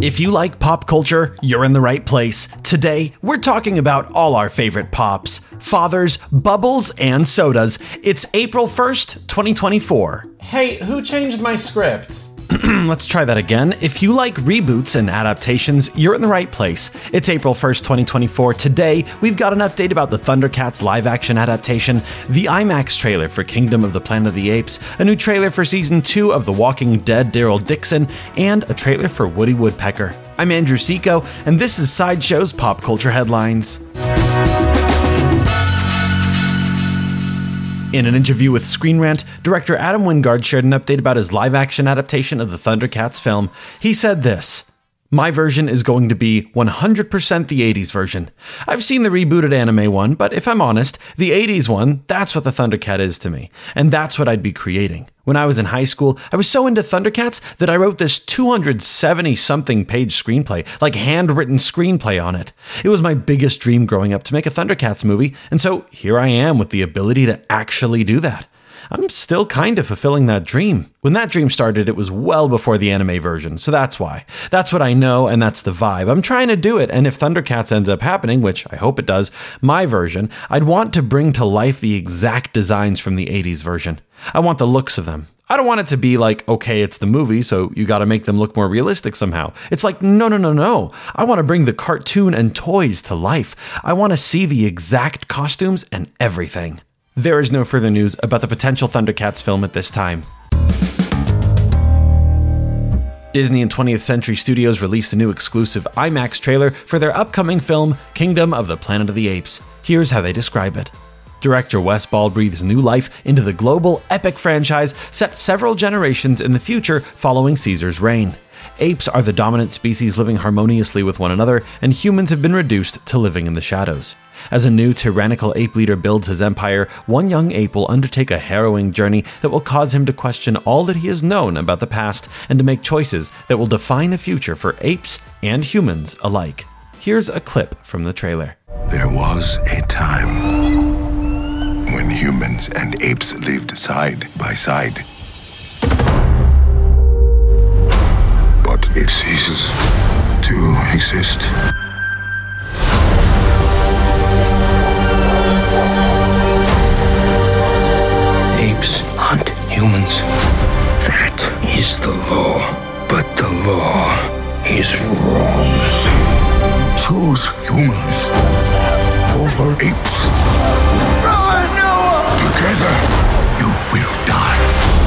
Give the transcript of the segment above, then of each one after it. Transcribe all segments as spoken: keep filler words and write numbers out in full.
If you like pop culture, you're in the right place. Today, we're talking about all our favorite pops, fathers, bubbles, and sodas. It's April first, twenty twenty-four. Hey, who changed my script? Let's try that again. If you like reboots and adaptations, you're in the right place. It's April first, twenty twenty-four. Today, we've got an update about the Thundercats live-action adaptation, the IMAX trailer for Kingdom of the Planet of the Apes, a new trailer for Season two of The Walking Dead, Daryl Dixon, and a trailer for Woody Woodpecker. I'm Andrew Seco, and this is Sideshow's Pop Culture Headlines. In an interview with Screen Rant, director Adam Wingard shared an update about his live-action adaptation of the Thundercats film. He said this: "My version is going to be one hundred percent the eighties version. I've seen the rebooted anime one, but if I'm honest, the eighties one, that's what the Thundercat is to me. And that's what I'd be creating. When I was in high school, I was so into Thundercats that I wrote this two hundred seventy-something page screenplay, like handwritten screenplay on it. It was my biggest dream growing up to make a Thundercats movie, and so here I am with the ability to actually do that. I'm still kind of fulfilling that dream. When that dream started, it was well before the anime version, so that's why. That's what I know, and that's the vibe. I'm trying to do it, and if Thundercats ends up happening, which I hope it does, my version, I'd want to bring to life the exact designs from the eighties version. I want the looks of them. I don't want it to be like, okay, it's the movie, so you gotta make them look more realistic somehow. It's like, no, no, no, no. I want to bring the cartoon and toys to life. I want to see the exact costumes and everything." There is no further news about the potential Thundercats film at this time. Disney and twentieth Century Studios released a new exclusive IMAX trailer for their upcoming film, Kingdom of the Planet of the Apes. Here's how they describe it. Director Wes Ball breathes new life into the global epic franchise set several generations in the future following Caesar's reign. Apes are the dominant species living harmoniously with one another, and humans have been reduced to living in the shadows. As a new tyrannical ape leader builds his empire, one young ape will undertake a harrowing journey that will cause him to question all that he has known about the past and to make choices that will define a future for apes and humans alike. Here's a clip from the trailer. There was a time when humans and apes lived side by side. But it ceases to exist. Apes hunt humans. That is the law. But the law is wrong. Choose humans over apes. Run, Noah! Together, you will die.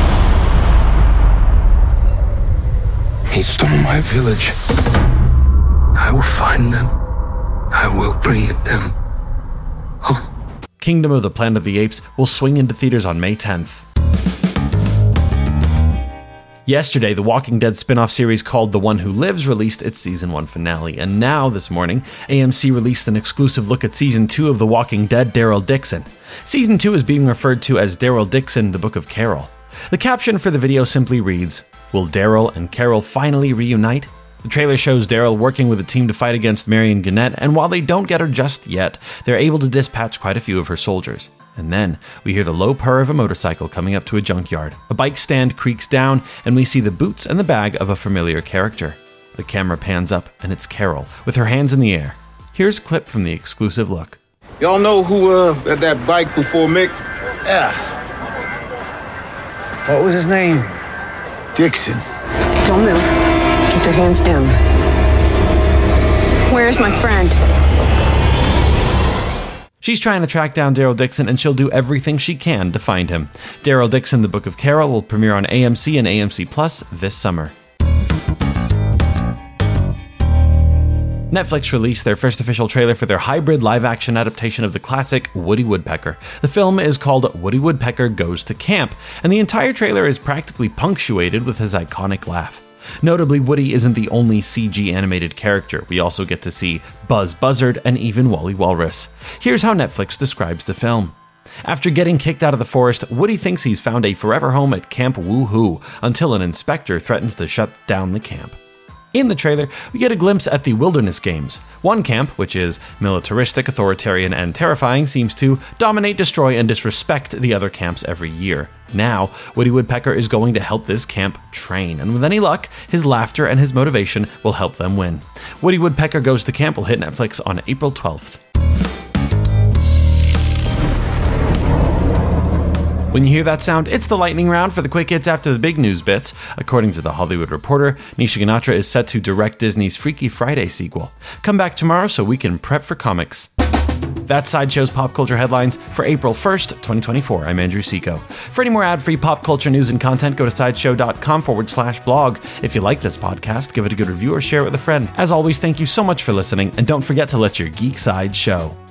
He stole my village. I will find them. I will bring them home. Kingdom of the Planet of the Apes will swing into theaters on May tenth. Yesterday, the Walking Dead spin-off series called The One Who Lives released its Season one finale, and now, this morning, A M C released an exclusive look at Season two of The Walking Dead, Daryl Dixon. Season two is being referred to as Daryl Dixon, The Book of Carol. The caption for the video simply reads, "Will Daryl and Carol finally reunite?" The trailer shows Daryl working with a team to fight against Marion Gannett, and while they don't get her just yet, they're able to dispatch quite a few of her soldiers. And then, we hear the low purr of a motorcycle coming up to a junkyard. A bike stand creaks down, and we see the boots and the bag of a familiar character. The camera pans up, and it's Carol, with her hands in the air. Here's a clip from the exclusive look. Y'all know who uh, had that bike before Mick? Yeah. What was his name? Dixon. Don't move. Keep your hands down. Where's my friend? She's trying to track down Daryl Dixon, and she'll do everything she can to find him. Daryl Dixon, The Book of Carol will premiere on A M C and A M C Plus this summer. Netflix released their first official trailer for their hybrid live-action adaptation of the classic Woody Woodpecker. The film is called Woody Woodpecker Goes to Camp, and the entire trailer is practically punctuated with his iconic laugh. Notably, Woody isn't the only C G animated character. We also get to see Buzz Buzzard and even Wally Walrus. Here's how Netflix describes the film. After getting kicked out of the forest, Woody thinks he's found a forever home at Camp Woohoo until an inspector threatens to shut down the camp. In the trailer, we get a glimpse at the Wilderness Games. One camp, which is militaristic, authoritarian, and terrifying, seems to dominate, destroy, and disrespect the other camps every year. Now, Woody Woodpecker is going to help this camp train, and with any luck, his laughter and his motivation will help them win. Woody Woodpecker Goes to Camp will hit Netflix on April twelfth. When you hear that sound, it's the lightning round for the quick hits after the big news bits. According to The Hollywood Reporter, Nisha Ganatra is set to direct Disney's Freaky Friday sequel. Come back tomorrow so we can prep for comics. That's Sideshow's pop culture headlines for April first, twenty twenty-four. I'm Andrew Seco. For any more ad-free pop culture news and content, go to sideshow.com forward slash blog. If you like this podcast, give it a good review or share it with a friend. As always, thank you so much for listening, and don't forget to let your geek side show.